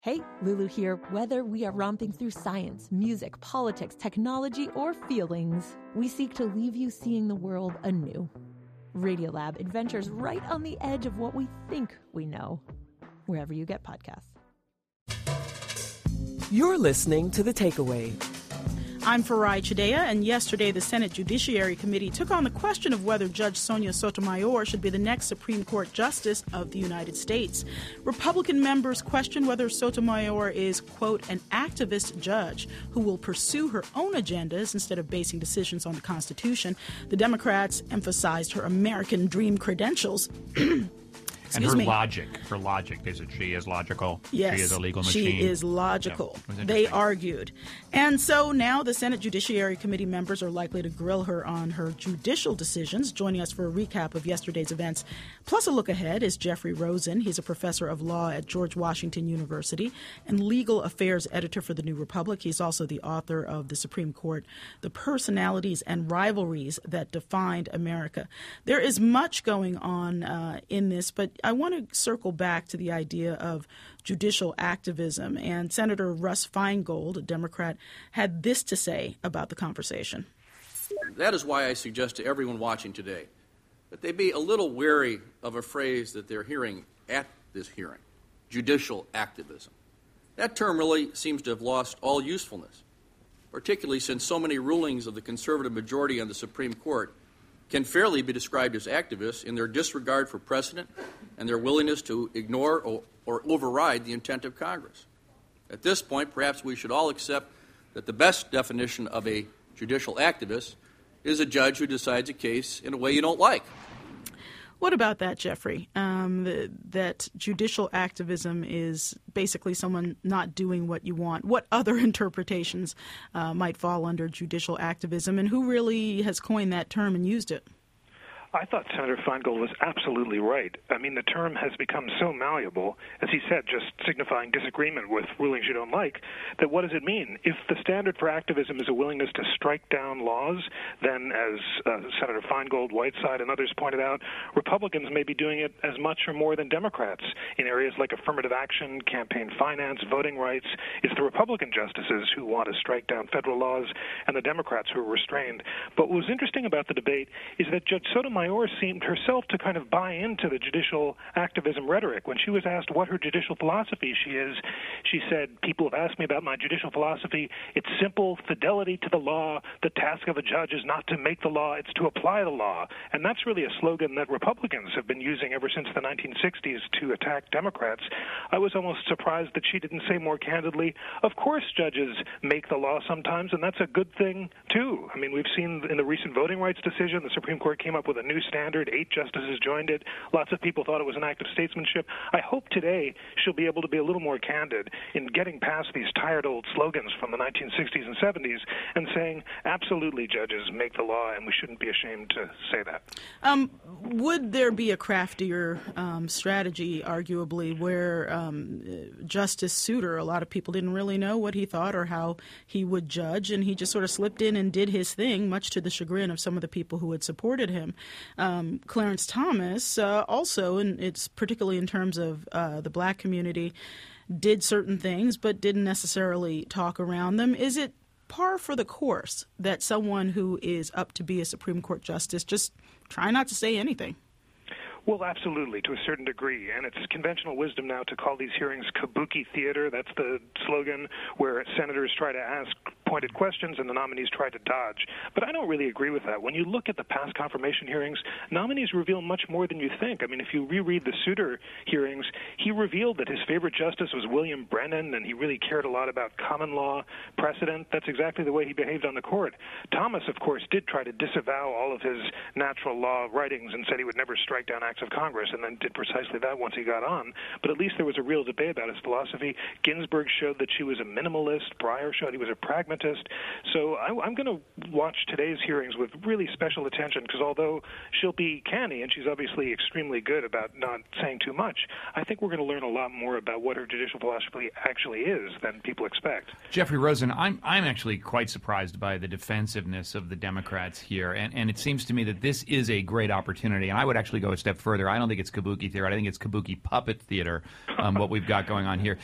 Hey, Lulu here. Whether we are romping through science, music, politics, technology, or feelings, we seek to leave you seeing the world anew. Radiolab adventures right on the edge of what we think we know, wherever you get podcasts. You're listening to The Takeaway. I'm Farai Chideya, and yesterday the Senate Judiciary Committee took on the question of whether Judge Sonia Sotomayor should be the next Supreme Court Justice of the United States. Republican members questioned whether Sotomayor is, quote, an activist judge who will pursue her own agendas instead of basing decisions on the Constitution. The Democrats emphasized her American dream credentials. And her logic, she is logical. Yes, she is a legal machine. She is logical. Yeah, they argued. And so now the Senate Judiciary Committee members are likely to grill her on her judicial decisions. Joining us for a recap of yesterday's events, plus a look ahead, is Jeffrey Rosen. He's a professor of law at George Washington University and legal affairs editor for The New Republic. He's also the author of The Supreme Court, The Personalities and Rivalries That Defined America. There is much going on in this, but I want to circle back to the idea of judicial activism. And Senator Russ Feingold, a Democrat, had this to say about the conversation. That is why I suggest to everyone watching today that they be a little wary of a phrase that they're hearing at this hearing, judicial activism. That term really seems to have lost all usefulness, particularly since so many rulings of the conservative majority on the Supreme Court can fairly be described as activists in their disregard for precedent and their willingness to ignore or override the intent of Congress. At this point, perhaps we should all accept that the best definition of a judicial activist is a judge who decides a case in a way you don't like. What about that, Jeffrey? That judicial activism is basically someone not doing what you want. What other interpretations might fall under judicial activism, and who really has coined that term and used it? I thought Senator Feingold was absolutely right. I mean, the term has become so malleable, as he said, just signifying disagreement with rulings you don't like, that what does it mean? If the standard for activism is a willingness to strike down laws, then as Senator Feingold, Whiteside, and others pointed out, Republicans may be doing it as much or more than Democrats in areas like affirmative action, campaign finance, voting rights. It's the Republican justices who want to strike down federal laws and the Democrats who are restrained. But what was interesting about the debate is that Judge Sotomayor seemed herself to kind of buy into the judicial activism rhetoric. When she was asked what her judicial philosophy is, she said, people have asked me about my judicial philosophy. It's simple, fidelity to the law. The task of a judge is not to make the law, it's to apply the law. And that's really a slogan that Republicans have been using ever since the 1960s to attack Democrats. I was almost surprised that she didn't say more candidly, of course judges make the law sometimes, and that's a good thing, too. I mean, we've seen in the recent voting rights decision, the Supreme Court came up with a new standard. 8 justices joined it. Lots of people thought it was an act of statesmanship. I hope today she'll be able to be a little more candid in getting past these tired old slogans from the 1960s and 70s and saying, absolutely, judges make the law, and we shouldn't be ashamed to say that. Would there be a craftier strategy, arguably, where Justice Souter, a lot of people didn't really know what he thought or how he would judge, and he just sort of slipped in and did his thing, much to the chagrin of some of the people who had supported him. Clarence Thomas also, and it's particularly in terms of the black community, did certain things but didn't necessarily talk around them. Is it par for the course that someone who is up to be a Supreme Court justice just try not to say anything? Well, absolutely, to a certain degree. And it's conventional wisdom now to call these hearings kabuki theater. That's the slogan where senators try to ask pointed questions and the nominees try to dodge. But I don't really agree with that. When you look at the past confirmation hearings, nominees reveal much more than you think. I mean, if you reread the Souter hearings, he revealed that his favorite justice was William Brennan, and he really cared a lot about common law precedent. That's exactly the way he behaved on the court. Thomas, of course, did try to disavow all of his natural law writings and said he would never strike down acts of Congress, and then did precisely that once he got on. But at least there was a real debate about his philosophy. Ginsburg showed that she was a minimalist. Breyer showed he was a pragmatist. supremacist. So I'm going to watch today's hearings with really special attention, because although she'll be canny, and she's obviously extremely good about not saying too much, I think we're going to learn a lot more about what her judicial philosophy actually is than people expect. Jeffrey Rosen, I'm actually quite surprised by the defensiveness of the Democrats here, and it seems to me that this is a great opportunity, and I would actually go a step further. I don't think it's kabuki theater. I think it's kabuki puppet theater, what we've got going on here.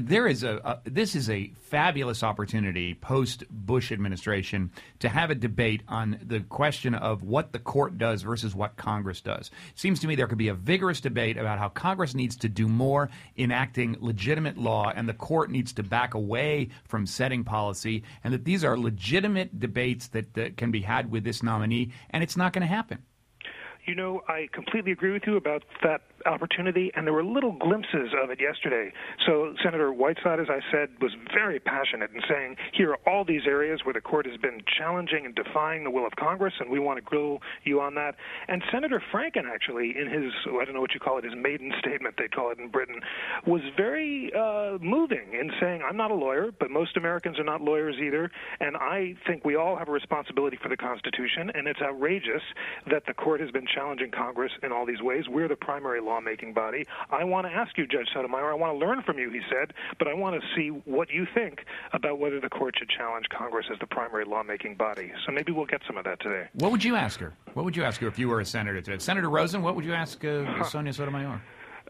This is a fabulous opportunity post-Bush administration to have a debate on the question of what the court does versus what Congress does. It seems to me there could be a vigorous debate about how Congress needs to do more enacting legitimate law and the court needs to back away from setting policy, and that these are legitimate debates that can be had with this nominee, and it's not going to happen. You know, I completely agree with you about that opportunity, and there were little glimpses of it yesterday. So Senator Whiteside, as I said, was very passionate in saying, here are all these areas where the court has been challenging and defying the will of Congress, and we want to grill you on that. And Senator Franken, actually, in his, I don't know what you call it, his maiden statement, they call it in Britain, was very moving in saying, I'm not a lawyer, but most Americans are not lawyers either, and I think we all have a responsibility for the Constitution, and it's outrageous that the court has been challenging Congress in all these ways. We're the primary lawmaking body. I want to ask you, Judge Sotomayor, I want to learn from you, he said, but I want to see what you think about whether the court should challenge Congress as the primary lawmaking body. So maybe we'll get some of that today. What would you ask her? What would you ask her if you were a senator today? Senator Rosen, what would you ask Sonia Sotomayor?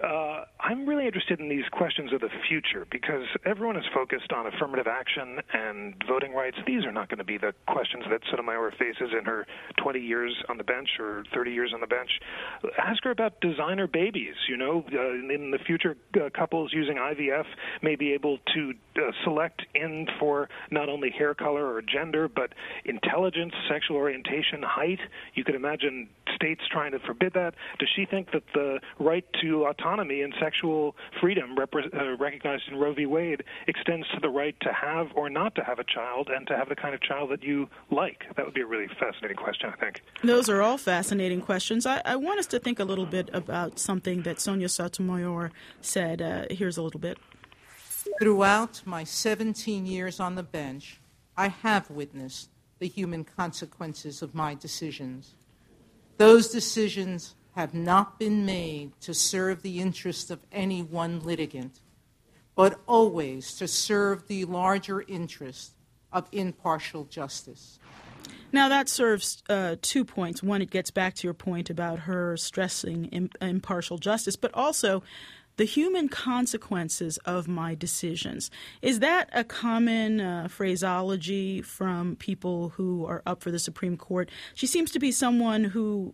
I'm really interested in these questions of the future, because everyone is focused on affirmative action and voting rights. These are not going to be the questions that Sotomayor faces in her 20 years on the bench or 30 years on the bench. Ask her about designer babies. You know, in the future, couples using IVF may be able to select in for not only hair color or gender, but intelligence, sexual orientation, height. You could imagine states trying to forbid that. Does she think that the right to autonomy and sexual freedom recognized in Roe v. Wade extends to the right to have or not to have a child and to have the kind of child that you like? That would be a really fascinating question, I think. Those are all fascinating questions. I want us to think a little bit about something that Sonia Sotomayor said. Here's a little bit. Throughout my 17 years on the bench, I have witnessed the human consequences of my decisions. Those decisions have not been made to serve the interest of any one litigant, but always to serve the larger interest of impartial justice. Now, that serves 2 points. One, it gets back to your point about her stressing impartial justice, but also the human consequences of my decisions. Is that a common phraseology from people who are up for the Supreme Court? She seems to be someone who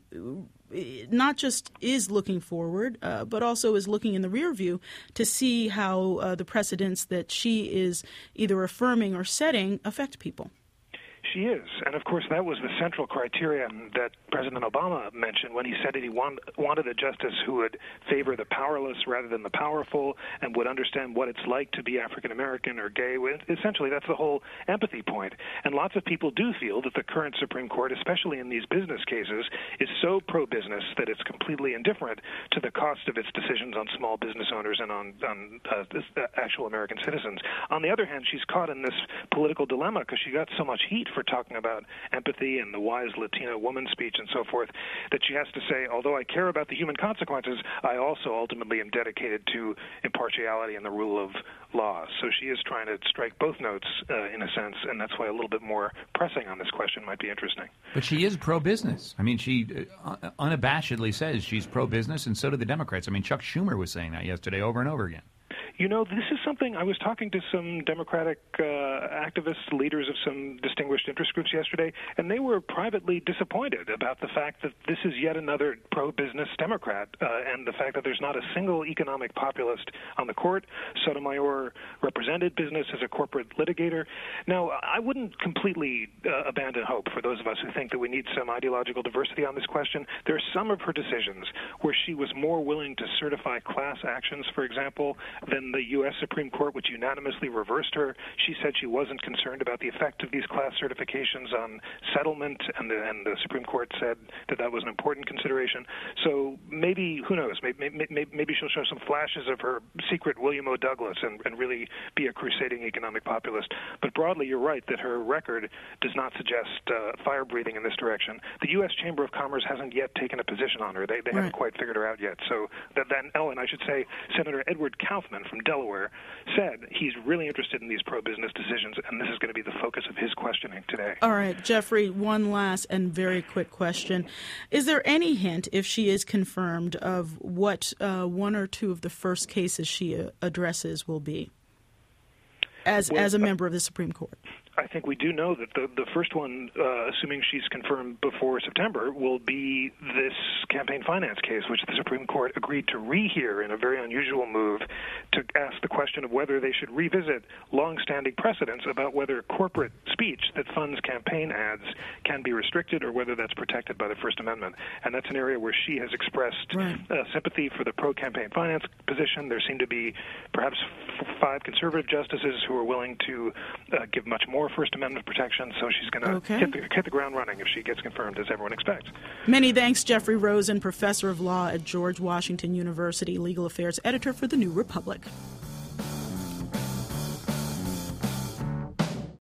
not just is looking forward, but also is looking in the rear view to see how the precedents that she is either affirming or setting affect people. She is. And, of course, that was the central criterion that President Obama mentioned when he said that he wanted a justice who would favor the powerless rather than the powerful and would understand what it's like to be African-American or gay. Essentially, that's the whole empathy point. And lots of people do feel that the current Supreme Court, especially in these business cases, is so pro-business that it's completely indifferent to the cost of its decisions on small business owners and on actual American citizens. On the other hand, she's caught in this political dilemma because she got so much heat for talking about empathy and the wise Latino woman speech and so forth, that she has to say, although I care about the human consequences, I also ultimately am dedicated to impartiality and the rule of law. So she is trying to strike both notes in a sense, and that's why a little bit more pressing on this question might be interesting. But she is pro-business. I mean, she unabashedly says she's pro-business, and so do the Democrats. I mean, Chuck Schumer was saying that yesterday over and over again. You know, this is something I was talking to some Democratic activists, leaders of some distinguished interest groups yesterday, and they were privately disappointed about the fact that this is yet another pro-business Democrat and the fact that there's not a single economic populist on the court. Sotomayor represented business as a corporate litigator. Now, I wouldn't completely abandon hope for those of us who think that we need some ideological diversity on this question. There are some of her decisions where she was more willing to certify class actions, for example, than when the U.S. Supreme Court, which unanimously reversed her, she said she wasn't concerned about the effect of these class certifications on settlement, and the Supreme Court said that was an important consideration. So maybe, who knows, maybe she'll show some flashes of her secret William O. Douglas and really be a crusading economic populist. But broadly, you're right that her record does not suggest fire-breathing in this direction. The U.S. Chamber of Commerce hasn't yet taken a position on her. They haven't quite figured her out yet. So and I should say, Senator Edward Kaufman from Delaware said he's really interested in these pro-business decisions, and this is going to be the focus of his questioning today. All right, Jeffrey, one last and very quick question. Is there any hint, if she is confirmed, of what one or two of the first cases she addresses will be as a member of the Supreme Court? I think we do know that the first one, assuming she's confirmed before September, will be this campaign finance case, which the Supreme Court agreed to rehear in a very unusual move to ask the question of whether they should revisit long-standing precedents about whether corporate speech that funds campaign ads can be restricted or whether that's protected by the First Amendment. And that's an area where she has expressed sympathy for the pro-campaign finance position. There seem to be perhaps 5 conservative justices who are willing to give much more First Amendment protection, so she's going to hit the ground running if she gets confirmed, as everyone expects. Many thanks, Jeffrey Rosen, professor of law at George Washington University, legal affairs editor for The New Republic.